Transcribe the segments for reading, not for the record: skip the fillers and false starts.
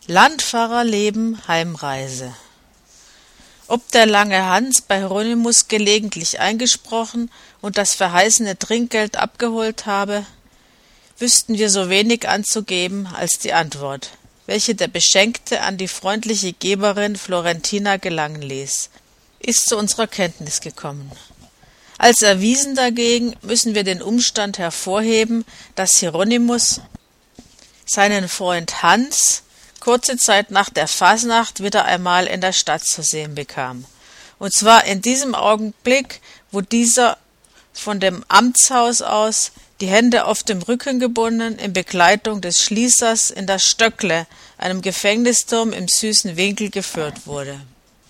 Landfahrerleben, Heimreise. Ob der lange Hans bei Hieronymus gelegentlich eingesprochen und das verheißene Trinkgeld abgeholt habe, wüssten wir so wenig anzugeben als die Antwort, welche der Beschenkte an die freundliche Geberin Florentina gelangen ließ, ist zu unserer Kenntnis gekommen. Als erwiesen dagegen müssen wir den Umstand hervorheben, dass Hieronymus seinen Freund Hans kurze Zeit nach der Fasnacht wieder einmal in der Stadt zu sehen bekam. Und zwar in diesem Augenblick, wo dieser von dem Amtshaus aus, die Hände auf dem Rücken gebunden, in Begleitung des Schließers in das Stöckle, einem Gefängnisturm im süßen Winkel, geführt wurde.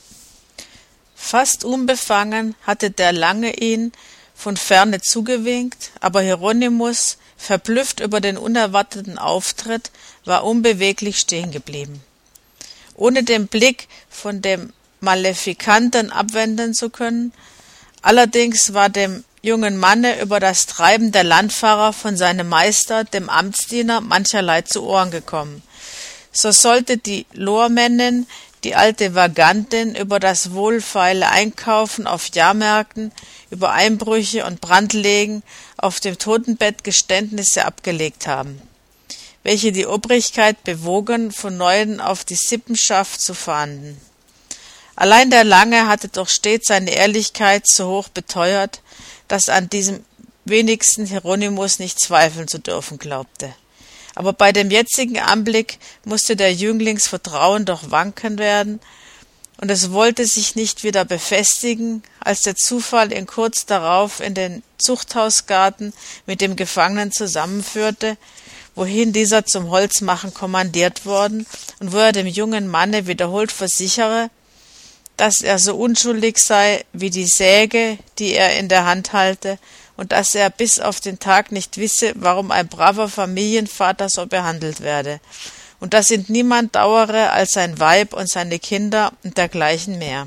Fast unbefangen hatte der Lange ihn von ferne zugewinkt, aber Hieronymus, verblüfft über den unerwarteten Auftritt, war unbeweglich stehen geblieben. Ohne den Blick von dem Malefikanten abwenden zu können, allerdings war dem jungen Manne über das Treiben der Landfahrer von seinem Meister, dem Amtsdiener, mancherlei zu Ohren gekommen. So sollte die Lohrmännin, die alte Vagantin, über das wohlfeile Einkaufen auf Jahrmärkten, über Einbrüche und Brandlegen auf dem Totenbett Geständnisse abgelegt haben, welche die Obrigkeit bewogen, von Neuem auf die Sippenschaft zu fahnden. Allein der Lange hatte doch stets seine Ehrlichkeit so hoch beteuert, dass an diesem wenigsten Hieronymus nicht zweifeln zu dürfen glaubte. Aber bei dem jetzigen Anblick musste der Jünglings Vertrauen doch wanken werden, und es wollte sich nicht wieder befestigen, als der Zufall ihn kurz darauf in den Zuchthausgarten mit dem Gefangenen zusammenführte, wohin dieser zum Holzmachen kommandiert worden und wo er dem jungen Manne wiederholt versichere, dass er so unschuldig sei wie die Säge, die er in der Hand halte, und dass er bis auf den Tag nicht wisse, warum ein braver Familienvater so behandelt werde, und dass ihn niemand dauere als sein Weib und seine Kinder und dergleichen mehr.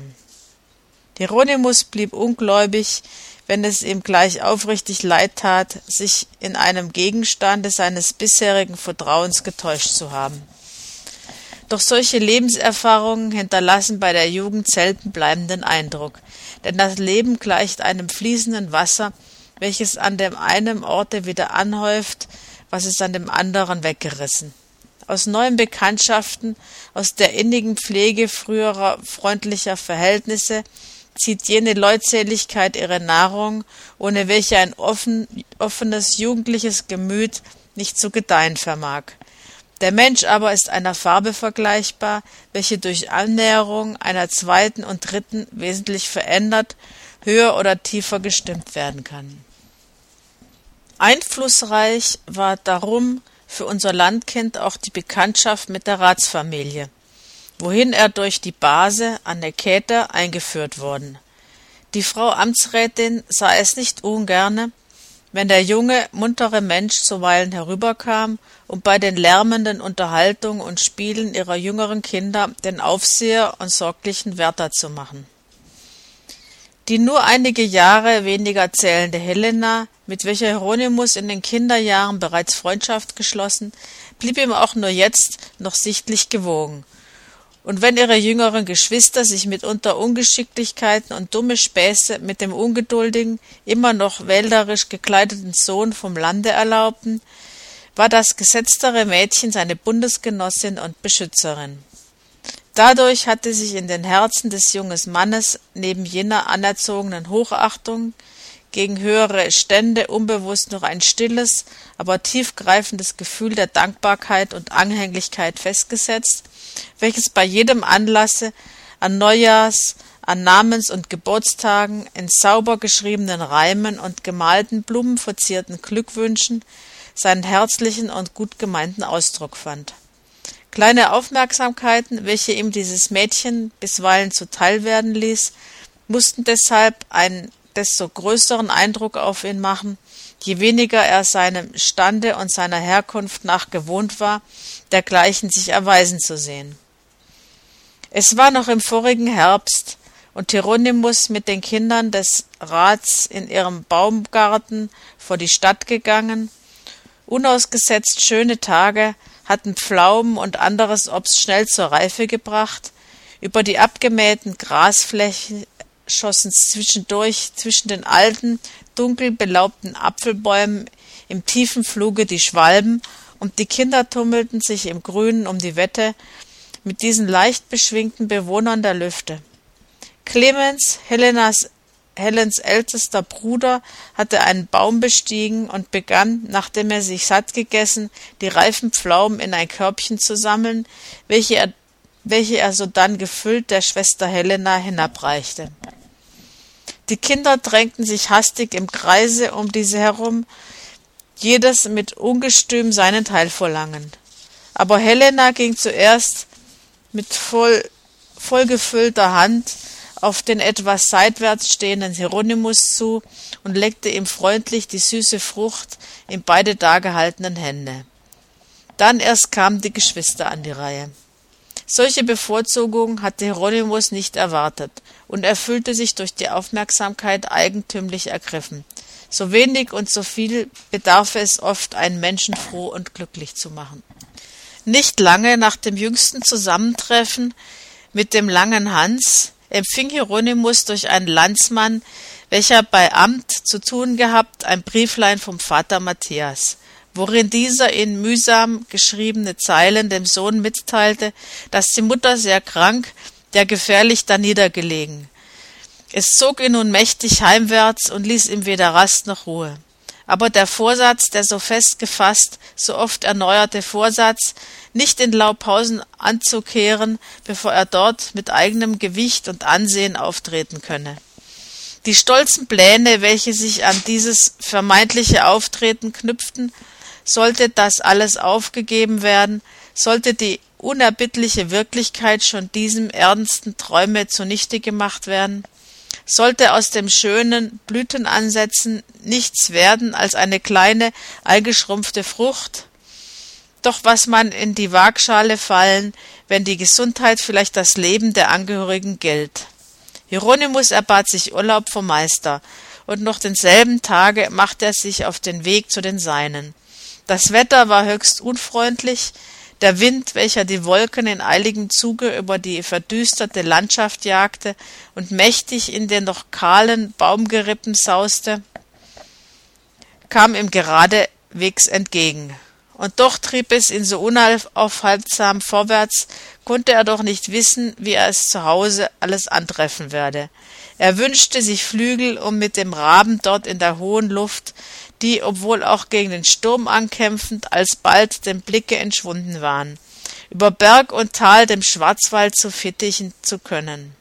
Hieronymus blieb ungläubig, wenn es ihm gleich aufrichtig leid tat, sich in einem Gegenstande seines bisherigen Vertrauens getäuscht zu haben. Doch solche Lebenserfahrungen hinterlassen bei der Jugend selten bleibenden Eindruck, denn das Leben gleicht einem fließenden Wasser, welches an dem einen Orte wieder anhäuft, was es an dem anderen weggerissen. Aus neuen Bekanntschaften, aus der innigen Pflege früherer freundlicher Verhältnisse zieht jene Leutseligkeit ihre Nahrung, ohne welche ein offenes, jugendliches Gemüt nicht zu gedeihen vermag. Der Mensch aber ist einer Farbe vergleichbar, welche durch Annäherung einer zweiten und dritten wesentlich verändert, höher oder tiefer gestimmt werden kann. Einflussreich war darum für unser Landkind auch die Bekanntschaft mit der Ratsfamilie, wohin er durch die Base Annekäter eingeführt worden. Die Frau Amtsrätin sah es nicht ungerne, wenn der junge, muntere Mensch zuweilen herüberkam, um bei den lärmenden Unterhaltungen und Spielen ihrer jüngeren Kinder den Aufseher und sorglichen Wärter zu machen. Die nur einige Jahre weniger zählende Helena, mit welcher Hieronymus in den Kinderjahren bereits Freundschaft geschlossen, blieb ihm auch nur jetzt noch sichtlich gewogen. Und wenn ihre jüngeren Geschwister sich mitunter Ungeschicklichkeiten und dumme Späße mit dem ungeduldigen, immer noch wälderisch gekleideten Sohn vom Lande erlaubten, war das gesetztere Mädchen seine Bundesgenossin und Beschützerin. Dadurch hatte sich in den Herzen des jungen Mannes neben jener anerzogenen Hochachtung gegen höhere Stände unbewusst noch ein stilles, aber tiefgreifendes Gefühl der Dankbarkeit und Anhänglichkeit festgesetzt, welches bei jedem Anlasse, an Neujahrs-, an Namens- und Geburtstagen, in sauber geschriebenen Reimen und gemalten, blumenverzierten Glückwünschen seinen herzlichen und gut gemeinten Ausdruck fand. Kleine Aufmerksamkeiten, welche ihm dieses Mädchen bisweilen zuteil werden ließ, mussten deshalb einen desto größeren Eindruck auf ihn machen, je weniger er seinem Stande und seiner Herkunft nach gewohnt war, dergleichen sich erweisen zu sehen. Es war noch im vorigen Herbst, und Hieronymus mit den Kindern des Rats in ihrem Baumgarten vor die Stadt gegangen. Unausgesetzt schöne Tage hatten Pflaumen und anderes Obst schnell zur Reife gebracht. Über die abgemähten Grasflächen schossen zwischendurch zwischen den alten, dunkel belaubten Apfelbäumen im tiefen Fluge die Schwalben, und die Kinder tummelten sich im Grünen um die Wette mit diesen leicht beschwingten Bewohnern der Lüfte. Clemens, Helens ältester Bruder, hatte einen Baum bestiegen und begann, nachdem er sich satt gegessen, die reifen Pflaumen in ein Körbchen zu sammeln, welche er sodann gefüllt der Schwester Helena hinabreichte. Die Kinder drängten sich hastig im Kreise um diese herum, jedes mit ungestüm seinen Teil verlangend. Aber Helena ging zuerst mit vollgefüllter Hand auf den etwas seitwärts stehenden Hieronymus zu und legte ihm freundlich die süße Frucht in beide dargehaltenen Hände. Dann erst kamen die Geschwister an die Reihe. Solche Bevorzugung hatte Hieronymus nicht erwartet, und er fühlte sich durch die Aufmerksamkeit eigentümlich ergriffen. So wenig und so viel bedarf es oft, einen Menschen froh und glücklich zu machen. Nicht lange nach dem jüngsten Zusammentreffen mit dem langen Hans empfing Hieronymus durch einen Landsmann, welcher bei Amt zu tun gehabt, ein Brieflein vom Vater Matthias, worin dieser in mühsam geschriebene Zeilen dem Sohn mitteilte, dass die Mutter sehr krank, ja gefährlich daniedergelegen. Es zog ihn nun mächtig heimwärts und ließ ihm weder Rast noch Ruhe. Aber der Vorsatz, der so fest gefasst, so oft erneuerte Vorsatz, nicht in Laubhausen anzukehren, bevor er dort mit eigenem Gewicht und Ansehen auftreten könne. Die stolzen Pläne, welche sich an dieses vermeintliche Auftreten knüpften, sollte das alles aufgegeben werden, sollte die unerbittliche Wirklichkeit schon diesem ernsten Träume zunichte gemacht werden, sollte aus dem schönen Blütenansätzen nichts werden als eine kleine, eingeschrumpfte Frucht, doch was man in die Waagschale fallen, wenn die Gesundheit vielleicht das Leben der Angehörigen gilt. Hieronymus erbat sich Urlaub vom Meister, und noch denselben Tage machte er sich auf den Weg zu den Seinen. Das Wetter war höchst unfreundlich, der Wind, welcher die Wolken in eiligem Zuge über die verdüsterte Landschaft jagte und mächtig in den noch kahlen Baumgerippen sauste, kam ihm geradewegs entgegen. Und doch trieb es ihn so unaufhaltsam vorwärts, konnte er doch nicht wissen, wie er es zu Hause alles antreffen werde. Er wünschte sich Flügel, um mit dem Raben dort in der hohen Luft, die, obwohl auch gegen den Sturm ankämpfend, alsbald dem Blicke entschwunden waren, über Berg und Tal dem Schwarzwald zu fittichen zu können.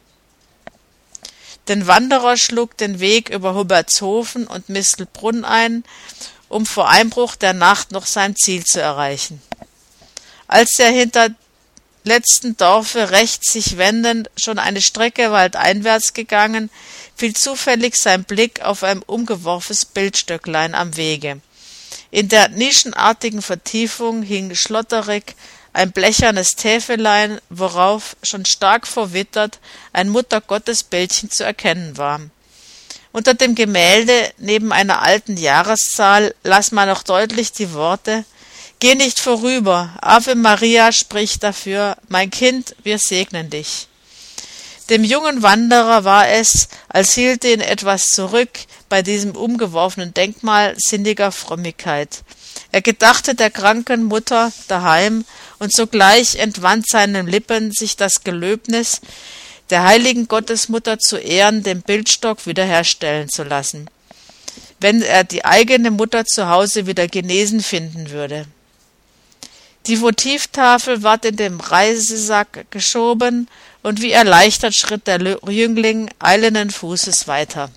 Den Wanderer schlug den Weg über Hubertshofen und Mistelbrunn ein, um vor Einbruch der Nacht noch sein Ziel zu erreichen. Als er hinter letzten Dorfe rechts sich wendend schon eine Strecke waldeinwärts gegangen, fiel zufällig sein Blick auf ein umgeworfenes Bildstöcklein am Wege. In der nischenartigen Vertiefung hing schlotterig ein blechernes Täfelein, worauf, schon stark verwittert, ein Muttergottesbildchen zu erkennen war. Unter dem Gemälde, neben einer alten Jahreszahl, las man noch deutlich die Worte: »Geh nicht vorüber, Ave Maria spricht dafür, mein Kind, wir segnen dich.« Dem jungen Wanderer war es, als hielte ihn etwas zurück bei diesem umgeworfenen Denkmal sinniger Frömmigkeit. Er gedachte der kranken Mutter daheim, und sogleich entwand seinen Lippen sich das Gelöbnis, der heiligen Gottesmutter zu Ehren den Bildstock wiederherstellen zu lassen, wenn er die eigene Mutter zu Hause wieder genesen finden würde. Die Votivtafel ward in den Reisesack geschoben, und wie erleichtert schritt der Jüngling eilenden Fußes weiter.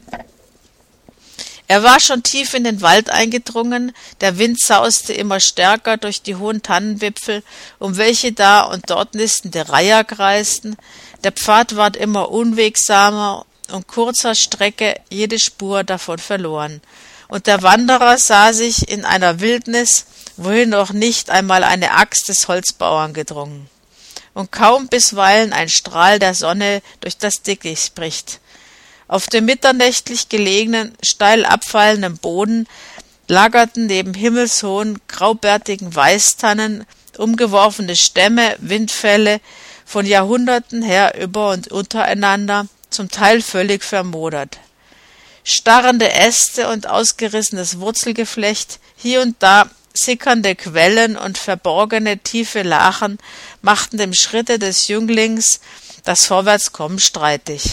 Er war schon tief in den Wald eingedrungen, der Wind sauste immer stärker durch die hohen Tannenwipfel, um welche da und dort nistende Reiher kreisten, der Pfad ward immer unwegsamer und kurzer Strecke jede Spur davon verloren, und der Wanderer sah sich in einer Wildnis, wohin noch nicht einmal eine Axt des Holzbauern gedrungen, und kaum bisweilen ein Strahl der Sonne durch das Dickicht bricht. Auf dem mitternächtlich gelegenen, steil abfallenden Boden lagerten neben himmelshohen, graubärtigen Weißtannen umgeworfene Stämme, Windfälle, von Jahrhunderten her über und untereinander, zum Teil völlig vermodert. Starrende Äste und ausgerissenes Wurzelgeflecht, hier und da sickernde Quellen und verborgene tiefe Lachen machten dem Schritte des Jünglings das Vorwärtskommen streitig.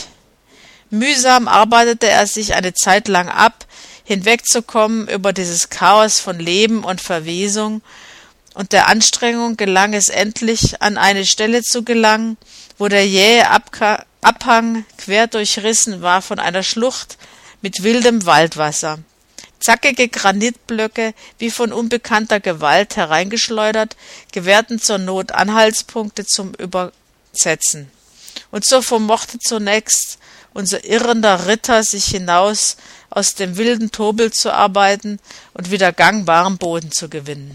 Mühsam arbeitete er sich eine Zeit lang ab, hinwegzukommen über dieses Chaos von Leben und Verwesung, und der Anstrengung gelang es endlich, an eine Stelle zu gelangen, wo der jähe Abhang quer durchrissen war von einer Schlucht mit wildem Waldwasser. Zackige Granitblöcke, wie von unbekannter Gewalt hereingeschleudert, gewährten zur Not Anhaltspunkte zum Übersetzen. Und so vermochte zunächst unser irrender Ritter sich hinaus aus dem wilden Tobel zu arbeiten und wieder gangbaren Boden zu gewinnen.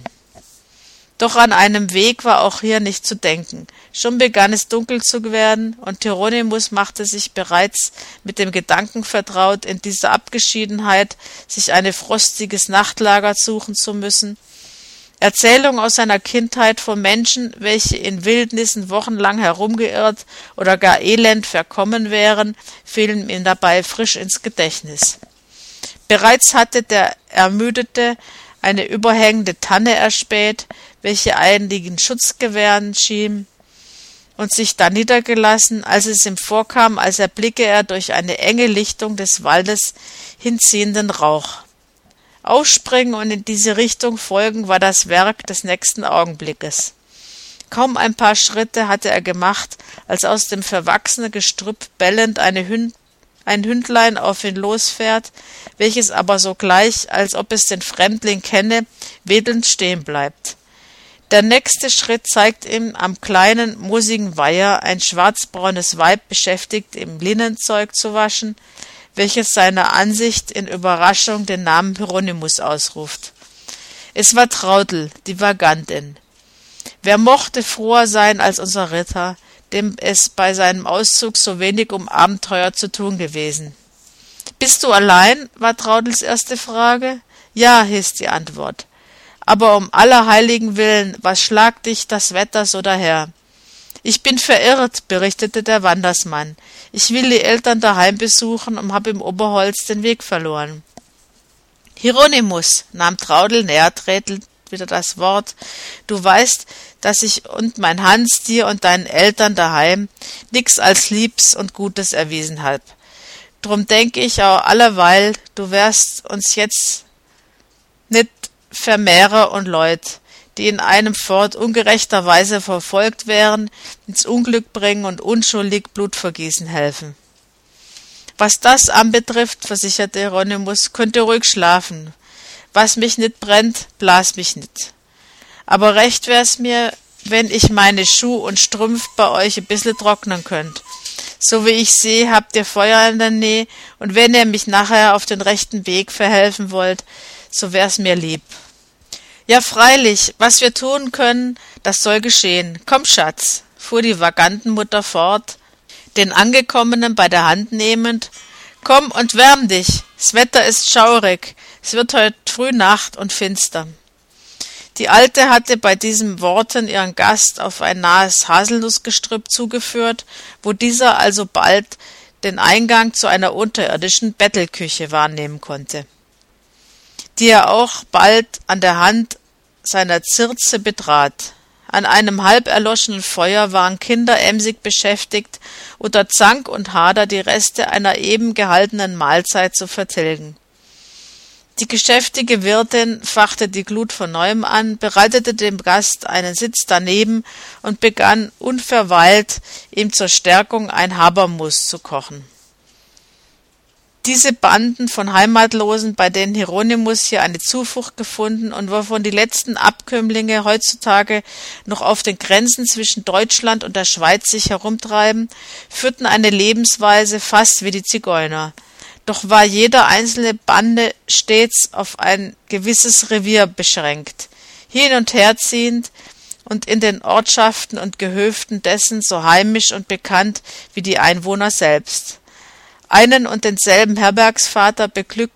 Doch an einem Weg war auch hier nicht zu denken. Schon begann es dunkel zu werden, und Hieronymus machte sich bereits mit dem Gedanken vertraut, in dieser Abgeschiedenheit sich ein frostiges Nachtlager suchen zu müssen. Erzählungen aus seiner Kindheit von Menschen, welche in Wildnissen wochenlang herumgeirrt oder gar elend verkommen wären, fielen ihm dabei frisch ins Gedächtnis. Bereits hatte der Ermüdete eine überhängende Tanne erspäht, welche einigen Schutz gewähren schien, und sich da niedergelassen, als es ihm vorkam, als erblicke er durch eine enge Lichtung des Waldes hinziehenden Rauch. Aufspringen und in diese Richtung folgen war das Werk des nächsten Augenblickes. Kaum ein paar Schritte hatte er gemacht, als aus dem verwachsenen Gestrüpp bellend ein Hündlein auf ihn losfährt, welches aber sogleich, als ob es den Fremdling kenne, wedelnd stehen bleibt. Der nächste Schritt zeigt ihm am kleinen, moosigen Weiher ein schwarzbraunes Weib beschäftigt, im Linnenzeug zu waschen, welches seiner Ansicht in Überraschung den Namen Hieronymus ausruft. Es war Traudl, die Vagantin. Wer mochte froher sein als unser Ritter, dem es bei seinem Auszug so wenig um Abenteuer zu tun gewesen. »Bist du allein?« war Traudls erste Frage. »Ja«, hieß die Antwort. »Aber um aller Heiligen willen, was schlagt dich das Wetter so daher?« »Ich bin verirrt«, berichtete der Wandersmann. »Ich will die Eltern daheim besuchen und hab im Oberholz den Weg verloren.« »Hieronymus«, nahm Traudl näher tretend wieder das Wort, »du weißt, dass ich und mein Hans dir und deinen Eltern daheim nix als Liebs und Gutes erwiesen hab. Drum denke ich auch alleweil, du wärst uns jetzt nit Vermehrer und Leut, die in einem Fort ungerechterweise verfolgt wären, ins Unglück bringen und unschuldig Blut vergießen helfen.« »Was das anbetrifft«, versicherte Hieronymus, »könnt ihr ruhig schlafen. Was mich nit brennt, blas mich nit. Aber recht wär's mir, wenn ich meine Schuh und Strümpf bei euch ein bissle trocknen könnt. So wie ich seh, habt ihr Feuer in der Nähe, und wenn ihr mich nachher auf den rechten Weg verhelfen wollt, so wär's mir lieb.« »Ja, freilich, was wir tun können, das soll geschehen. Komm, Schatz«, fuhr die Vagantenmutter fort, den Angekommenen bei der Hand nehmend, »komm und wärm dich, das Wetter ist schaurig, es wird heut früh Nacht und finster.« Die Alte hatte bei diesen Worten ihren Gast auf ein nahes Haselnussgestrüpp zugeführt, wo dieser alsobald den Eingang zu einer unterirdischen Bettelküche wahrnehmen konnte, die er auch bald an der Hand seiner Circe betrat. An einem halb erloschenen Feuer waren Kinder emsig beschäftigt, unter Zank und Hader die Reste einer eben gehaltenen Mahlzeit zu vertilgen. Die geschäftige Wirtin fachte die Glut von neuem an, bereitete dem Gast einen Sitz daneben und begann unverweilt, ihm zur Stärkung ein Habermus zu kochen. Diese Banden von Heimatlosen, bei denen Hieronymus hier eine Zuflucht gefunden und wovon die letzten Abkömmlinge heutzutage noch auf den Grenzen zwischen Deutschland und der Schweiz sich herumtreiben, führten eine Lebensweise fast wie die Zigeuner. Doch war jeder einzelne Bande stets auf ein gewisses Revier beschränkt, hin und her ziehend und in den Ortschaften und Gehöften dessen so heimisch und bekannt wie die Einwohner selbst. Einen und denselben Herbergsvater beglückt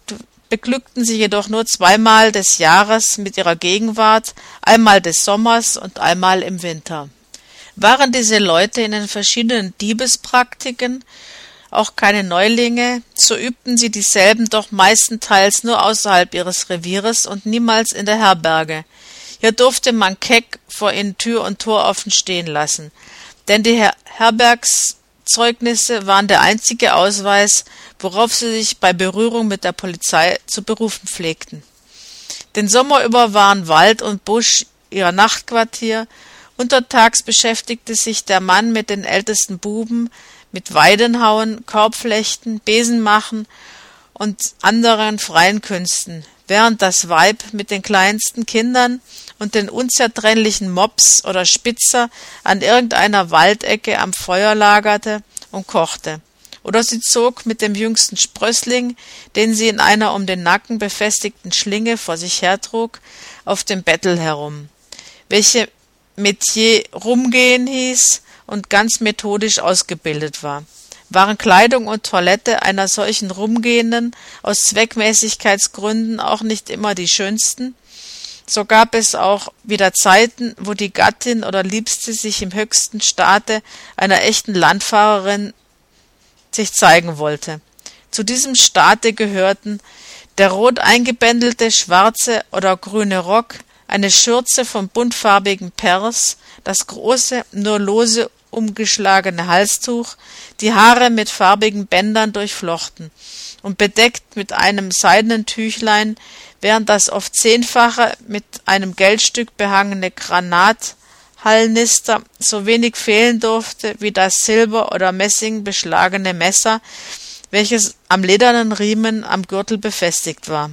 beglückten sie jedoch nur zweimal des Jahres mit ihrer Gegenwart, einmal des Sommers und einmal im Winter. Waren diese Leute in den verschiedenen Diebespraktiken auch keine Neulinge, so übten sie dieselben doch meistenteils nur außerhalb ihres Revieres und niemals in der Herberge. Hier durfte man keck vor ihnen Tür und Tor offen stehen lassen, denn die Herbergszeugnisse waren der einzige Ausweis, worauf sie sich bei Berührung mit der Polizei zu berufen pflegten. Den Sommer über waren Wald und Busch ihr Nachtquartier. Untertags beschäftigte sich der Mann mit den ältesten Buben mit Weidenhauen, Korbflechten, Besenmachen und anderen freien Künsten, während das Weib mit den kleinsten Kindern und den unzertrennlichen Mops oder Spitzer an irgendeiner Waldecke am Feuer lagerte und kochte. Oder sie zog mit dem jüngsten Sprössling, den sie in einer um den Nacken befestigten Schlinge vor sich hertrug, auf dem Bettel herum, welche Metier Rumgehen hieß und ganz methodisch ausgebildet war. Waren Kleidung und Toilette einer solchen Rumgehenden aus Zweckmäßigkeitsgründen auch nicht immer die schönsten, so gab es auch wieder Zeiten, wo die Gattin oder Liebste sich im höchsten Staate einer echten Landfahrerin sich zeigen wollte. Zu diesem Staate gehörten der rot eingebändelte schwarze oder grüne Rock, eine Schürze vom buntfarbigen Pers, das große, nur lose umgeschlagene Halstuch, die Haare mit farbigen Bändern durchflochten und bedeckt mit einem seidenen Tüchlein, während das oft 10-fache mit einem Geldstück behangene Granathalnister so wenig fehlen durfte wie das Silber- oder Messing beschlagene Messer, welches am ledernen Riemen am Gürtel befestigt war.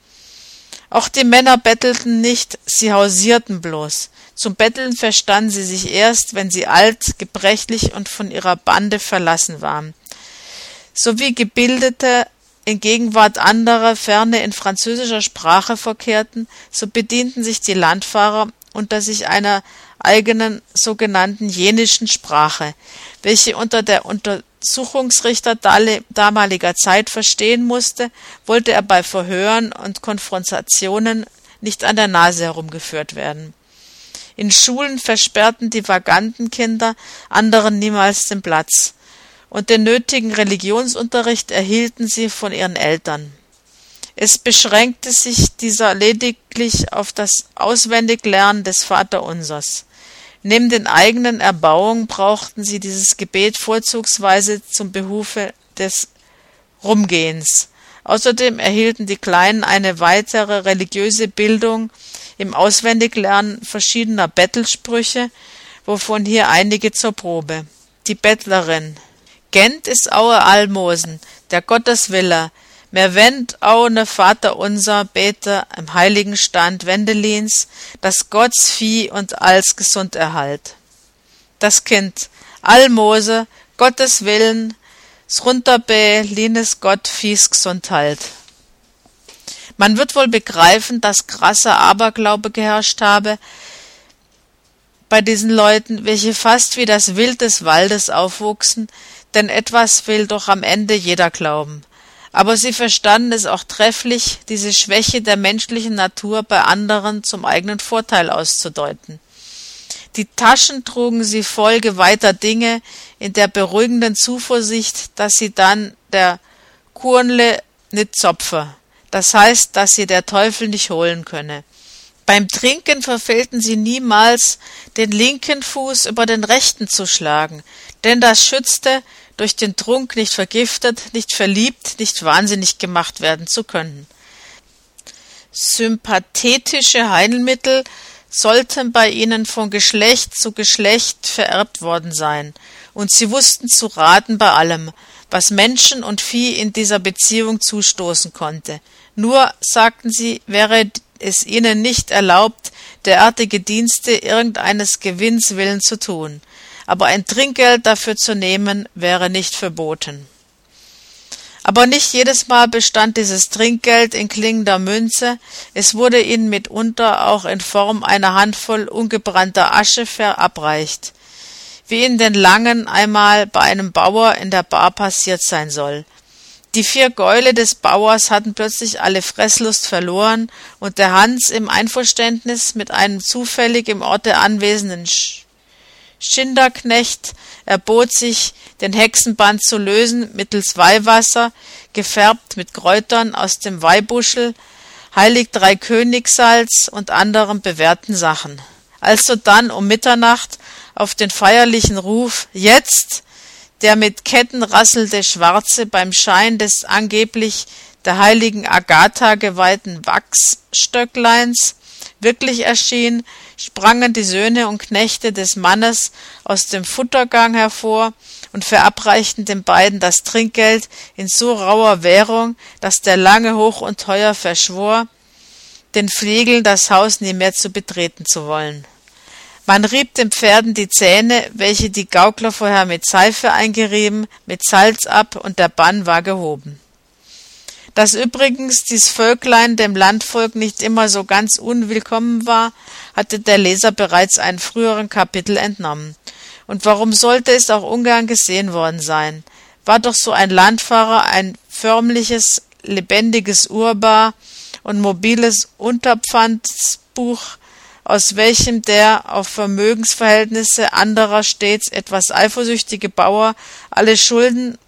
Auch die Männer bettelten nicht, sie hausierten bloß. Zum Betteln verstanden sie sich erst, wenn sie alt, gebrechlich und von ihrer Bande verlassen waren. So wie Gebildete in Gegenwart anderer ferne in französischer Sprache verkehrten, so bedienten sich die Landfahrer unter sich einer eigenen sogenannten jenischen Sprache, welche unter der Untersuchungsrichter damaliger Zeit verstehen musste, wollte er bei Verhören und Konfrontationen nicht an der Nase herumgeführt werden. In Schulen versperrten die Vagantenkinder anderen niemals den Platz, und den nötigen Religionsunterricht erhielten sie von ihren Eltern. Es beschränkte sich dieser lediglich auf das Auswendiglernen des Vaterunsers. Neben den eigenen Erbauungen brauchten sie dieses Gebet vorzugsweise zum Behufe des Rumgehens. Außerdem erhielten die Kleinen eine weitere religiöse Bildung im Auswendiglernen verschiedener Bettelsprüche, wovon hier einige zur Probe. Die Bettlerin: Gent ist aue Almosen, der Gotteswille, mehr wend au ne Vater unser bete im heiligen Stand Wendelins, dass Gotts Vieh und alls gesund erhalt. Das Kind: Almose, Gottes Willen, s'runterbe, lines Gott Viehs gesund halt. Man wird wohl begreifen, dass krasser Aberglaube geherrscht habe bei diesen Leuten, welche fast wie das Wild des Waldes aufwuchsen, denn etwas will doch am Ende jeder glauben. Aber sie verstanden es auch trefflich, diese Schwäche der menschlichen Natur bei anderen zum eigenen Vorteil auszudeuten. Die Taschen trugen sie voll geweihter Dinge, in der beruhigenden Zuversicht, dass sie dann der Kurnle nit zopfe, das heißt, dass sie der Teufel nicht holen könne. Beim Trinken verfehlten sie niemals, den linken Fuß über den rechten zu schlagen, denn das schützte, durch den Trunk nicht vergiftet, nicht verliebt, nicht wahnsinnig gemacht werden zu können. Sympathetische Heilmittel sollten bei ihnen von Geschlecht zu Geschlecht vererbt worden sein, und sie wussten zu raten bei allem, was Menschen und Vieh in dieser Beziehung zustoßen konnte. Nur, sagten sie, wäre es ihnen nicht erlaubt, derartige Dienste irgendeines Gewinns willen zu tun, aber ein Trinkgeld dafür zu nehmen, wäre nicht verboten. Aber nicht jedes Mal bestand dieses Trinkgeld in klingender Münze, es wurde ihnen mitunter auch in Form einer Handvoll ungebrannter Asche verabreicht, wie in den Langen einmal bei einem Bauer in der Bar passiert sein soll. Die 4 Gäule des Bauers hatten plötzlich alle Fresslust verloren, und der Hans im Einverständnis mit einem zufällig im Orte anwesenden Schinderknecht erbot sich, den Hexenband zu lösen mittels Weihwasser, gefärbt mit Kräutern aus dem Weihbuschel, heilig 3 Königssalz und anderen bewährten Sachen. Als sodann um Mitternacht auf den feierlichen Ruf »Jetzt!« der mit Ketten rasselnde Schwarze beim Schein des angeblich der heiligen Agatha geweihten Wachsstöckleins wirklich erschien, sprangen die Söhne und Knechte des Mannes aus dem Futtergang hervor und verabreichten den beiden das Trinkgeld in so rauer Währung, dass der Lange hoch und teuer verschwor, den Flegeln das Haus nie mehr zu betreten zu wollen. Man rieb den Pferden die Zähne, welche die Gaukler vorher mit Seife eingerieben, mit Salz ab, und der Bann war gehoben. Dass übrigens dies Völklein dem Landvolk nicht immer so ganz unwillkommen war, hatte der Leser bereits einem früheren Kapitel entnommen. Und warum sollte es auch ungern gesehen worden sein? War doch so ein Landfahrer ein förmliches, lebendiges Urbar und mobiles Unterpfandsbuch, aus welchem der auf Vermögensverhältnisse anderer stets etwas eifersüchtige Bauer alle Schulden,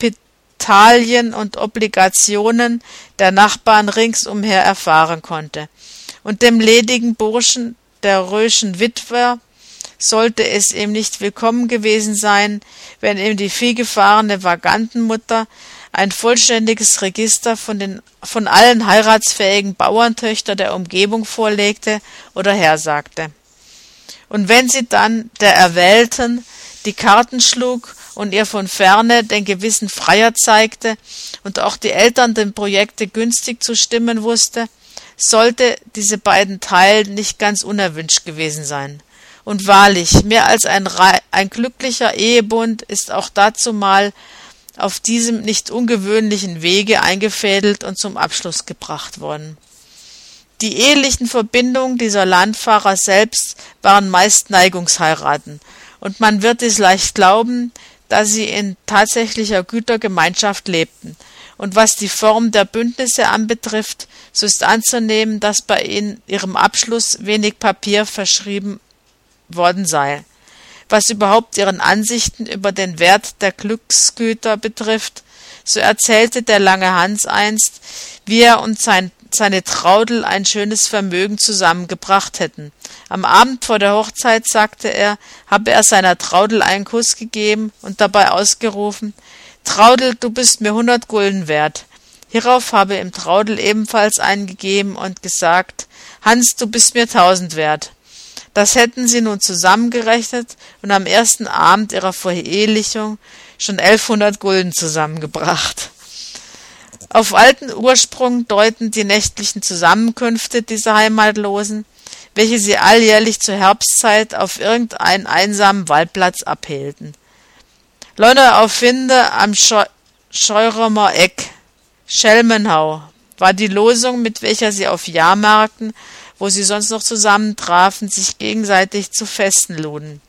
Kapitalien und Obligationen der Nachbarn ringsumher erfahren konnte. Und dem ledigen Burschen, der röschen Witwer, sollte es ihm nicht willkommen gewesen sein, wenn ihm die vielgefahrene Vagantenmutter ein vollständiges Register von allen heiratsfähigen Bauerntöchtern der Umgebung vorlegte oder hersagte. Und wenn sie dann der Erwählten die Karten schlug und ihr von ferne den gewissen Freier zeigte und auch die Eltern dem Projekte günstig zu stimmen wusste, sollte diese beiden Teil nicht ganz unerwünscht gewesen sein. Und wahrlich, mehr als ein glücklicher Ehebund ist auch dazumal auf diesem nicht ungewöhnlichen Wege eingefädelt und zum Abschluss gebracht worden. Die ehelichen Verbindungen dieser Landfahrer selbst waren meist Neigungsheiraten, und man wird es leicht glauben, da sie in tatsächlicher Gütergemeinschaft lebten. Und was die Form der Bündnisse anbetrifft, so ist anzunehmen, dass bei ihrem Abschluss wenig Papier verschrieben worden sei. Was überhaupt ihren Ansichten über den Wert der Glücksgüter betrifft, so erzählte der Lange Hans einst, wie er und seine Traudel ein schönes Vermögen zusammengebracht hätten. Am Abend vor der Hochzeit, sagte er, habe er seiner Traudel einen Kuss gegeben und dabei ausgerufen: »Traudel, du bist mir 100 Gulden wert.« Hierauf habe ihm Traudel ebenfalls einen gegeben und gesagt: »Hans, du bist mir 1000 wert.« Das hätten sie nun zusammengerechnet und am ersten Abend ihrer Verehelichung schon 1100 Gulden zusammengebracht. Auf alten Ursprung deuten die nächtlichen Zusammenkünfte dieser Heimatlosen, welche sie alljährlich zur Herbstzeit auf irgendeinen einsamen Waldplatz abhielten. Leute auf Winde am Scheuremer Eck, Schelmenhau, war die Losung, mit welcher sie auf Jahrmärkten, wo sie sonst noch zusammentrafen, sich gegenseitig zu Festen luden.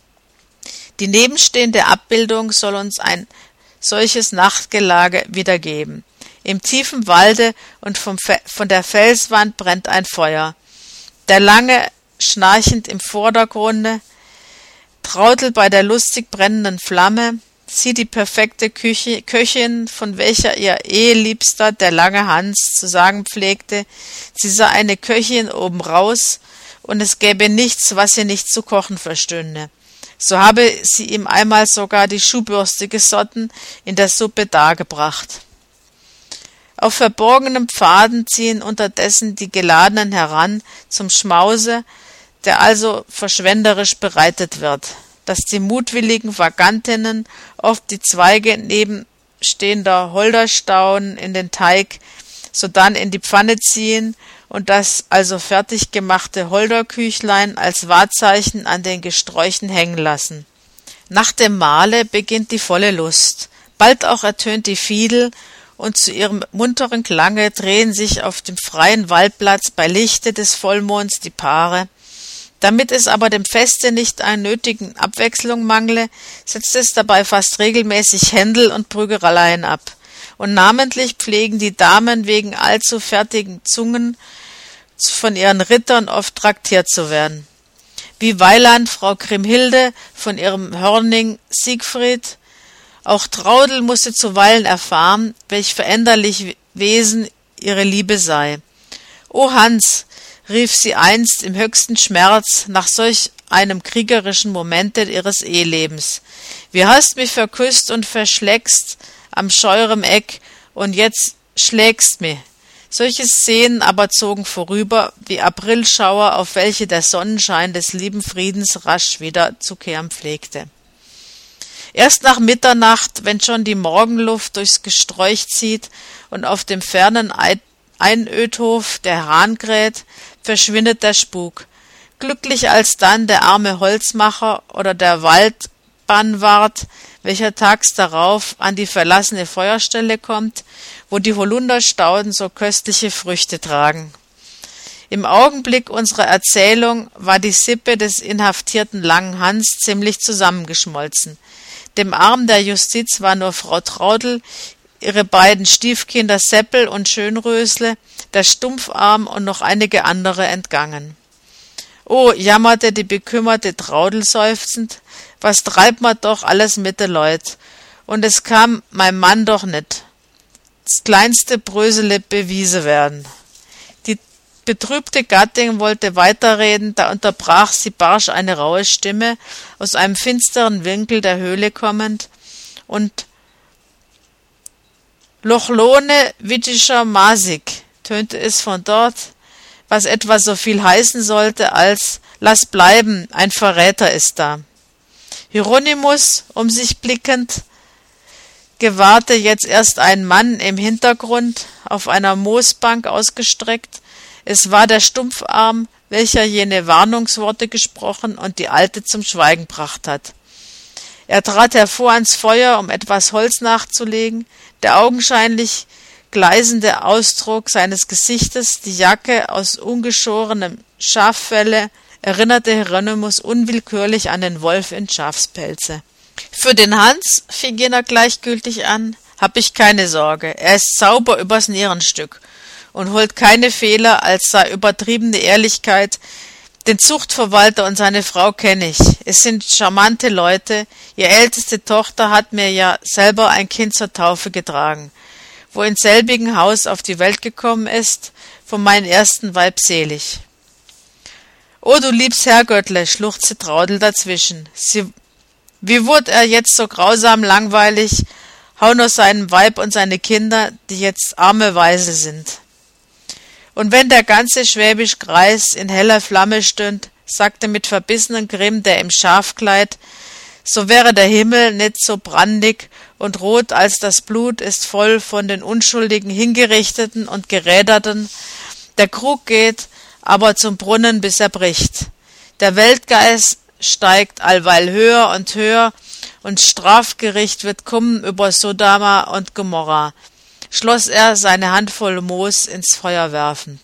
Die nebenstehende Abbildung soll uns ein solches Nachtgelage wiedergeben. Im tiefen Walde und von der Felswand brennt ein Feuer. Der Lange schnarchend im Vordergrunde, Traudel bei der lustig brennenden Flamme, sie die perfekte Köchin, von welcher ihr Eheliebster, der Lange Hans, zu sagen pflegte, sie sei eine Köchin obenraus und es gäbe nichts, was sie nicht zu kochen verstünde. So habe sie ihm einmal sogar die Schuhbürste gesotten, in der Suppe dargebracht. Auf verborgenen Pfaden ziehen unterdessen die Geladenen heran zum Schmause, der also verschwenderisch bereitet wird, dass die mutwilligen Vagantinnen oft die Zweige nebenstehender Holderstauden in den Teig, sodann in die Pfanne ziehen und das also fertig gemachte Holderküchlein als Wahrzeichen an den Gesträuchen hängen lassen. Nach dem Mahle beginnt die volle Lust. Bald auch ertönt die Fiedel, und zu ihrem munteren Klange drehen sich auf dem freien Waldplatz bei Lichte des Vollmonds die Paare. Damit es aber dem Feste nicht an nötigen Abwechslung mangle, setzt es dabei fast regelmäßig Händel und Prügeleien ab. und namentlich pflegen die Damen wegen allzu fertigen Zungen von ihren Rittern oft traktiert zu werden. Wie Weiland Frau Kriemhilde von ihrem Hörning Siegfried. Auch Traudl musste zuweilen erfahren, welch veränderlich Wesen ihre Liebe sei. »O Hans«, rief sie einst im höchsten Schmerz nach solch einem kriegerischen Momente ihres Ehelebens, »wie hast mich verküsst und verschlägst am scheurem Eck, und jetzt schlägst mi.« Solche Szenen aber zogen vorüber, wie Aprilschauer, auf welche der Sonnenschein des lieben Friedens rasch wiederzukehren pflegte. Erst nach Mitternacht, wenn schon die Morgenluft durchs Gesträuch zieht und auf dem fernen Einödhof der Hahn kräht, verschwindet der Spuk. Glücklich alsdann der arme Holzmacher oder der Waldbannwart, welcher tags darauf an die verlassene Feuerstelle kommt, wo die Holunderstauden so köstliche Früchte tragen. Im Augenblick unserer Erzählung war die Sippe des inhaftierten Langen Hans ziemlich zusammengeschmolzen. Dem Arm der Justiz war nur Frau Traudl, ihre beiden Stiefkinder Seppel und Schönrösle, der Stumpfarm und noch einige andere entgangen. »Oh«, jammerte die bekümmerte Traudl seufzend, »was treibt ma doch alles mit de Leut? Und es kam mein Mann doch nit. Das kleinste Brösele bewiese werden.« Die betrübte Gattin wollte weiterreden, da unterbrach sie barsch eine raue Stimme, aus einem finsteren Winkel der Höhle kommend, und »Lochlone Wittischer Masik«, tönte es von dort, was etwa so viel heißen sollte als »Lass bleiben, ein Verräter ist da«. Hieronymus, um sich blickend, gewahrte jetzt erst einen Mann im Hintergrund, auf einer Moosbank ausgestreckt. Es war der Stumpfarm, welcher jene Warnungsworte gesprochen und die Alte zum Schweigen gebracht hat. Er trat hervor ans Feuer, um etwas Holz nachzulegen. Der augenscheinlich gleißende Ausdruck seines Gesichtes, die Jacke aus ungeschorenem Schaffelle, erinnerte Hieronymus unwillkürlich an den Wolf in Schafspelze. »Für den Hans«, fing jener gleichgültig an, »hab ich keine Sorge. Er ist sauber übers Nierenstück und holt keine Fehler, als sei übertriebene Ehrlichkeit. Den Zuchtverwalter und seine Frau kenne ich. Es sind charmante Leute. Ihre älteste Tochter hat mir ja selber ein Kind zur Taufe getragen, wo in selbigen Haus auf die Welt gekommen ist, von meinem ersten Weib selig.« »O, du liebs Herrgöttle«, schluchzte Traudl dazwischen. Wie wurd er jetzt so grausam langweilig, hau nur seinem Weib und seine Kinder, die jetzt arme Waise sind. Und wenn der ganze Schwäbisch Kreis in heller Flamme stünd, sagte mit verbissenem Grimm der im Schafkleid, so wäre der Himmel nicht so brandig und rot als das Blut ist voll von den unschuldigen Hingerichteten und Geräderten. Der Krug geht aber zum Brunnen, bis er bricht. Der Weltgeist steigt allweil höher und Strafgericht wird kommen über Sodoma und Gomorra, schloss er seine Handvoll Moos ins Feuer werfend.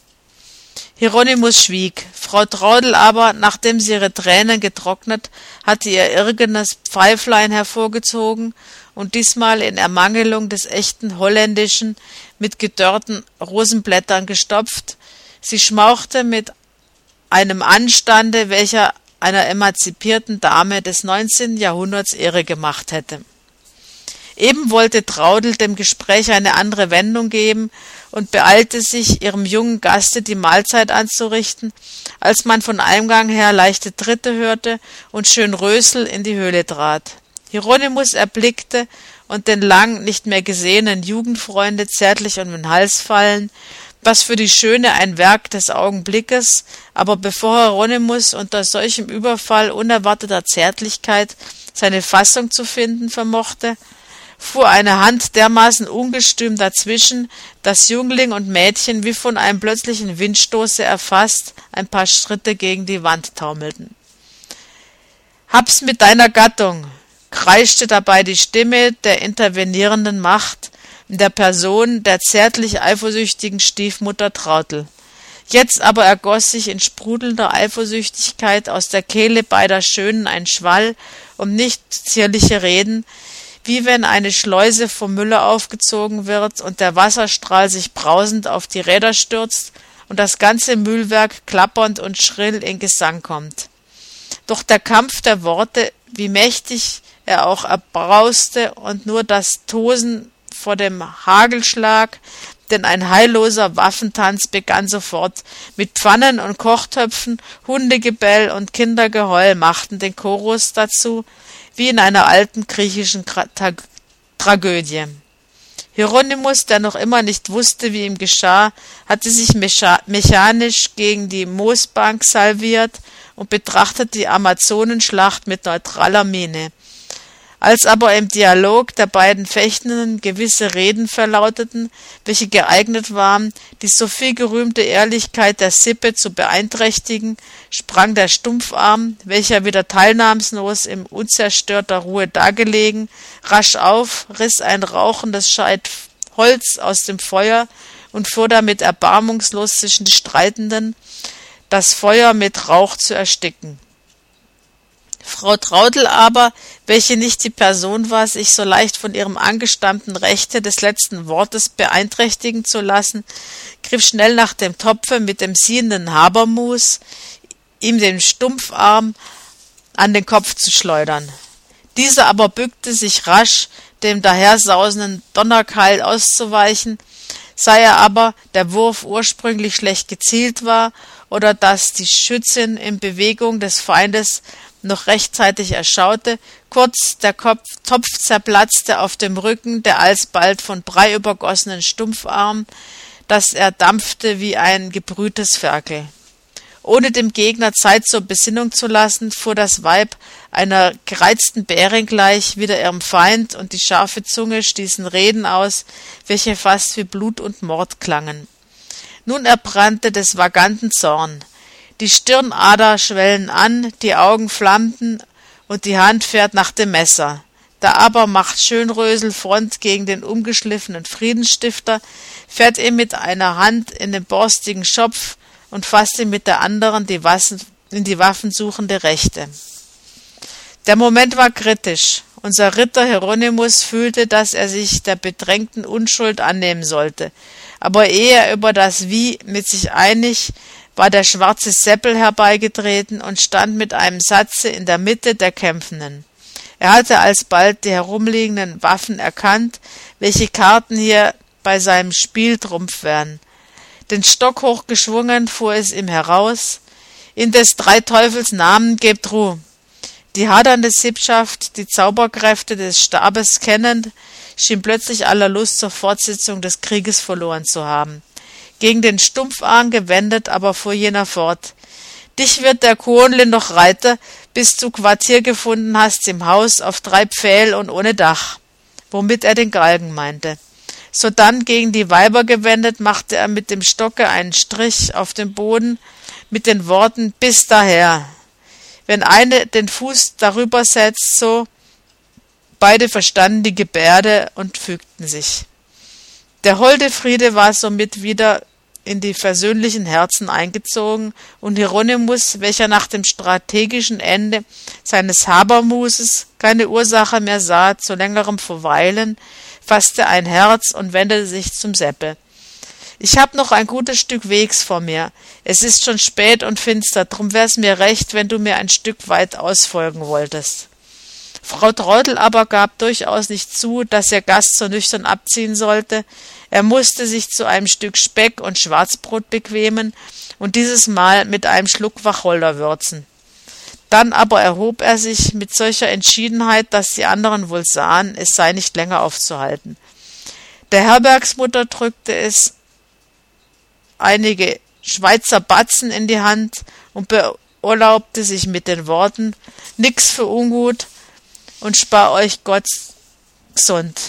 Hieronymus schwieg. Frau Traudl aber, nachdem sie ihre Tränen getrocknet, hatte ihr irgendes Pfeiflein hervorgezogen und diesmal in Ermangelung des echten Holländischen mit gedörrten Rosenblättern gestopft. Sie schmauchte mit einem Anstande, welcher einer emanzipierten Dame des 19. Jahrhunderts Ehre gemacht hätte. Eben wollte Traudl dem Gespräch eine andere Wendung geben und beeilte sich, ihrem jungen Gaste die Mahlzeit anzurichten, als man von Eingang her leichte Tritte hörte und Schönrösel in die Höhle trat. Hieronymus erblickte und den lang nicht mehr gesehenen Jugendfreunde zärtlich um den Hals fallen, was für die Schöne ein Werk des Augenblickes, aber bevor Hieronymus unter solchem Überfall unerwarteter Zärtlichkeit seine Fassung zu finden vermochte, fuhr eine Hand dermaßen ungestüm dazwischen, dass Jüngling und Mädchen wie von einem plötzlichen Windstoße erfasst ein paar Schritte gegen die Wand taumelten. »Hab's mit deiner Gattung«, kreischte dabei die Stimme der intervenierenden Macht, in der Person der zärtlich eifersüchtigen Stiefmutter Traudl. Jetzt aber ergoss sich in sprudelnder Eifersüchtigkeit aus der Kehle beider Schönen ein Schwall, um nicht zierliche Reden, wie wenn eine Schleuse vom Müller aufgezogen wird und der Wasserstrahl sich brausend auf die Räder stürzt und das ganze Mühlwerk klappernd und schrill in Gesang kommt. Doch der Kampf der Worte, wie mächtig er auch erbrauste, und nur das Tosen vor dem Hagelschlag, denn ein heilloser Waffentanz begann sofort. Mit Pfannen und Kochtöpfen, Hundegebell und Kindergeheul machten den Chorus dazu, wie in einer alten griechischen Tragödie. Hieronymus, der noch immer nicht wusste, wie ihm geschah, hatte sich mechanisch gegen die Moosbank salviert und betrachtete die Amazonenschlacht mit neutraler Miene. Als aber im Dialog der beiden Fechtenden gewisse Reden verlauteten, welche geeignet waren, die so viel gerühmte Ehrlichkeit der Sippe zu beeinträchtigen, sprang der Stumpfarm, welcher wieder teilnahmslos in unzerstörter Ruhe dagelegen, rasch auf, riss ein rauchendes Scheit Holz aus dem Feuer und fuhr damit erbarmungslos zwischen die Streitenden, das Feuer mit Rauch zu ersticken. Frau Traudl aber, welche nicht die Person war, sich so leicht von ihrem angestammten Rechte des letzten Wortes beeinträchtigen zu lassen, griff schnell nach dem Topfe mit dem siedenden Habermus, ihm den Stumpfarm an den Kopf zu schleudern. Dieser aber bückte sich rasch, dem dahersausenden Donnerkeil auszuweichen, sei er aber, der Wurf ursprünglich schlecht gezielt war, oder dass die Schützin in Bewegung des Feindes noch rechtzeitig erschaute, kurz der Topf zerplatzte auf dem Rücken der alsbald von Brei übergossenen Stumpfarm, dass er dampfte wie ein gebrühtes Ferkel. Ohne dem Gegner Zeit zur Besinnung zu lassen, fuhr das Weib einer gereizten Bärin gleich wider ihrem Feind, und die scharfe Zunge stießen Reden aus, welche fast wie Blut und Mord klangen. Nun erbrannte des vaganten Zorn. Die Stirnader schwellen an, die Augen flammten, und die Hand fährt nach dem Messer. Da aber macht Schönrösel Front gegen den umgeschliffenen Friedensstifter, fährt ihm mit einer Hand in den borstigen Schopf und fasst ihm mit der anderen in die waffensuchende Rechte. Der Moment war kritisch. Unser Ritter Hieronymus fühlte, dass er sich der bedrängten Unschuld annehmen sollte. Aber ehe er über das Wie mit sich einig, war der schwarze Seppel herbeigetreten und stand mit einem Satze in der Mitte der Kämpfenden. Er hatte alsbald die herumliegenden Waffen erkannt, welche Karten hier bei seinem Spieltrumpf wären. Den Stock hochgeschwungen fuhr es ihm heraus: »In des drei Teufels Namen gebt Ruh!« Die hadernde Sippschaft, die Zauberkräfte des Stabes kennend, schien plötzlich aller Lust zur Fortsetzung des Krieges verloren zu haben. Gegen den Stumpfarm gewendet, aber fuhr jener fort: »Dich wird der Kuonle noch reite, bis du Quartier gefunden hast im Haus auf 3 Pfähl und ohne Dach«, womit er den Galgen meinte. Sodann gegen die Weiber gewendet, machte er mit dem Stocke einen Strich auf den Boden mit den Worten: »Bis daher«. Wenn eine den Fuß darüber setzt, so. Beide verstanden die Gebärde und fügten sich. Der holde Friede war somit wieder in die versöhnlichen Herzen eingezogen, und Hieronymus, welcher nach dem strategischen Ende seines Habermuses keine Ursache mehr sah zu längerem Verweilen, fasste ein Herz und wendete sich zum Seppel. »Ich hab noch ein gutes Stück Wegs vor mir. Es ist schon spät und finster, drum wär's mir recht, wenn du mir ein Stück weit ausfolgen wolltest.« Frau Traudl aber gab durchaus nicht zu, dass ihr Gast so nüchtern abziehen sollte. Er musste sich zu einem Stück Speck und Schwarzbrot bequemen und dieses Mal mit einem Schluck Wacholder würzen. Dann aber erhob er sich mit solcher Entschiedenheit, dass die anderen wohl sahen, es sei nicht länger aufzuhalten. Der Herbergsmutter drückte es einige Schweizer Batzen in die Hand und beurlaubte sich mit den Worten: »Nix für ungut und spar euch Gott gesund.«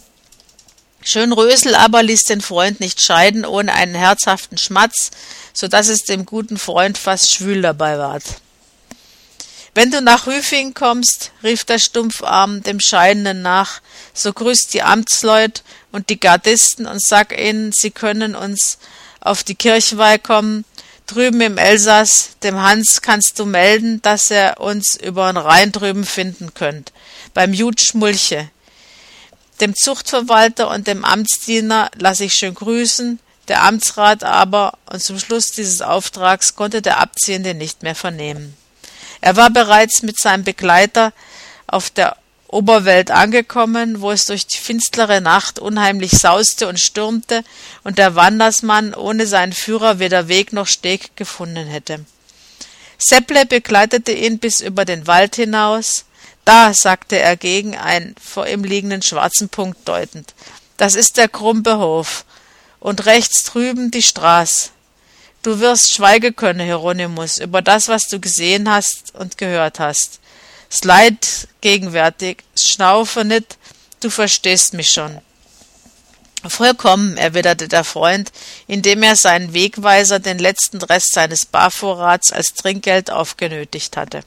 Schönrösel aber ließ den Freund nicht scheiden ohne einen herzhaften Schmatz, so daß es dem guten Freund fast schwül dabei ward. »Wenn du nach Rüfing kommst«, rief der Stumpfarm dem Scheidenden nach, »so grüßt die Amtsleut und die Gardisten und sag ihnen, sie können uns auf die Kirchweih kommen. Drüben im Elsass, dem Hans kannst du melden, dass er uns übern Rhein drüben finden könnt, beim Jud Schmulche. Dem Zuchtverwalter und dem Amtsdiener lasse ich schön grüßen, der Amtsrat aber, und zum Schluss dieses Auftrags konnte der Abziehende nicht mehr vernehmen. Er war bereits mit seinem Begleiter auf der Oberwelt angekommen, wo es durch die finstere Nacht unheimlich sauste und stürmte und der Wandersmann ohne seinen Führer weder Weg noch Steg gefunden hätte. Sepple begleitete ihn bis über den Wald hinaus. »Da«, sagte er gegen einen vor ihm liegenden schwarzen Punkt deutend, »das ist der Krumpehof und rechts drüben die Straß. Du wirst schweigen können, Hieronymus, über das, was du gesehen hast und gehört hast. Es leid gegenwärtig, schnaufe nit, du verstehst mich schon.« »Vollkommen«, erwiderte der Freund, indem er seinen Wegweiser den letzten Rest seines Barvorrats als Trinkgeld aufgenötigt hatte.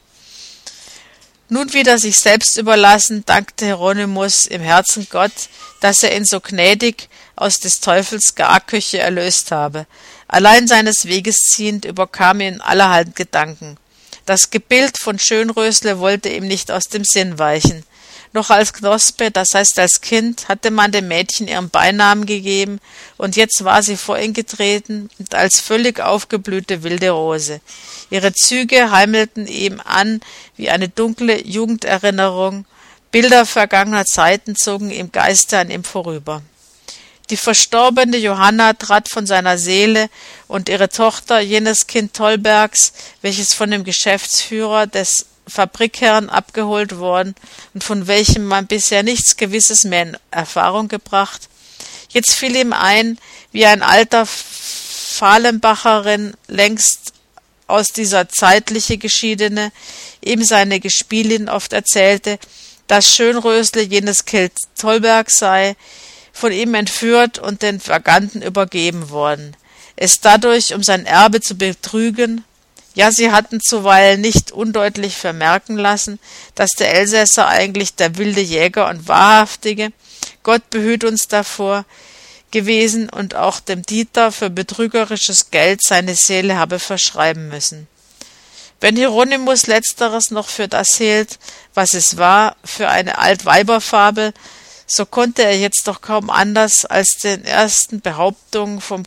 Nun wieder sich selbst überlassen, dankte Hieronymus im Herzen Gott, dass er ihn so gnädig aus des Teufels Garküche erlöst habe. Allein seines Weges ziehend überkam ihn allerhand Gedanken. Das Gebild von Schönrösle wollte ihm nicht aus dem Sinn weichen. Noch als Knospe, das heißt als Kind, hatte man dem Mädchen ihren Beinamen gegeben, und jetzt war sie vor ihn getreten und als völlig aufgeblühte wilde Rose. Ihre Züge heimelten ihm an wie eine dunkle Jugenderinnerung, Bilder vergangener Zeiten zogen im Geiste an ihm vorüber. Die verstorbene Johanna trat von seiner Seele, und ihre Tochter, jenes Kind Tolbergs, welches von dem Geschäftsführer des Fabrikherrn abgeholt worden und von welchem man bisher nichts Gewisses mehr in Erfahrung gebracht. Jetzt fiel ihm ein, wie ein alter Fahlenbacherin längst aus dieser zeitliche Geschiedene ihm seine Gespielin oft erzählte, dass Schönrösle jenes Kind Tolberg sei, von ihm entführt und den Vaganten übergeben worden, es dadurch um sein Erbe zu betrügen. Ja, sie hatten zuweilen nicht undeutlich vermerken lassen, dass der Elsässer eigentlich der wilde Jäger und Wahrhaftige, Gott behüt uns davor, gewesen und auch dem Dieter für betrügerisches Geld seine Seele habe verschreiben müssen. Wenn Hieronymus letzteres noch für das hielt, was es war, für eine Altweiberfabel, so konnte er jetzt doch kaum anders als den ersten Behauptungen vollen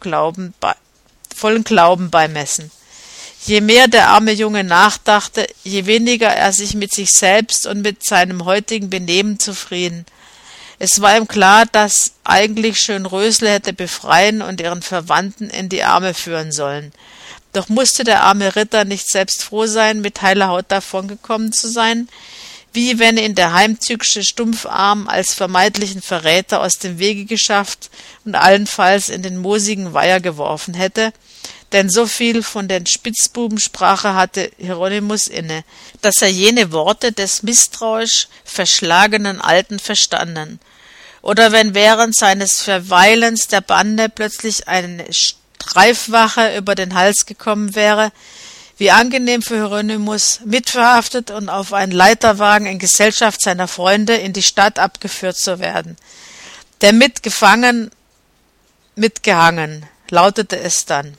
Glauben beimessen. Je mehr der arme Junge nachdachte, je weniger er sich mit sich selbst und mit seinem heutigen Benehmen zufrieden. Es war ihm klar, dass eigentlich Schönrösle hätte befreien und ihren Verwandten in die Arme führen sollen. Doch musste der arme Ritter nicht selbst froh sein, mit heiler Haut davongekommen zu sein, wie wenn ihn der heimtückische Stumpfarm als vermeintlichen Verräter aus dem Wege geschafft und allenfalls in den moosigen Weiher geworfen hätte, denn so viel von der Spitzbubensprache hatte Hieronymus inne, dass er jene Worte des misstrauisch verschlagenen Alten verstanden. Oder wenn während seines Verweilens der Bande plötzlich eine Streifwache über den Hals gekommen wäre, wie angenehm für Hieronymus, mitverhaftet und auf einen Leiterwagen in Gesellschaft seiner Freunde in die Stadt abgeführt zu werden. Der mitgefangen, mitgehangen, lautete es dann.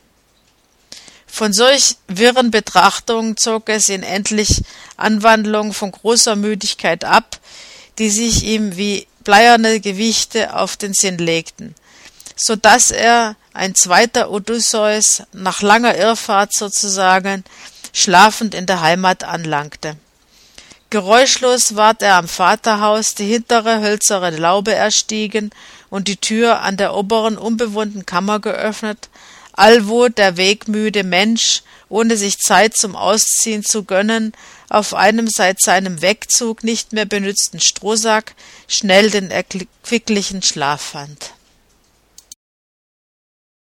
Von solch wirren Betrachtungen zog es ihn endlich Anwandlungen von großer Müdigkeit ab, die sich ihm wie bleierne Gewichte auf den Sinn legten, so daß er, ein zweiter Odysseus, nach langer Irrfahrt sozusagen, schlafend in der Heimat anlangte. Geräuschlos ward er am Vaterhaus die hintere hölzerne Laube erstiegen und die Tür an der oberen unbewohnten Kammer geöffnet, allwo der wegmüde Mensch, ohne sich Zeit zum Ausziehen zu gönnen, auf einem seit seinem Wegzug nicht mehr benützten Strohsack schnell den erquicklichen Schlaf fand.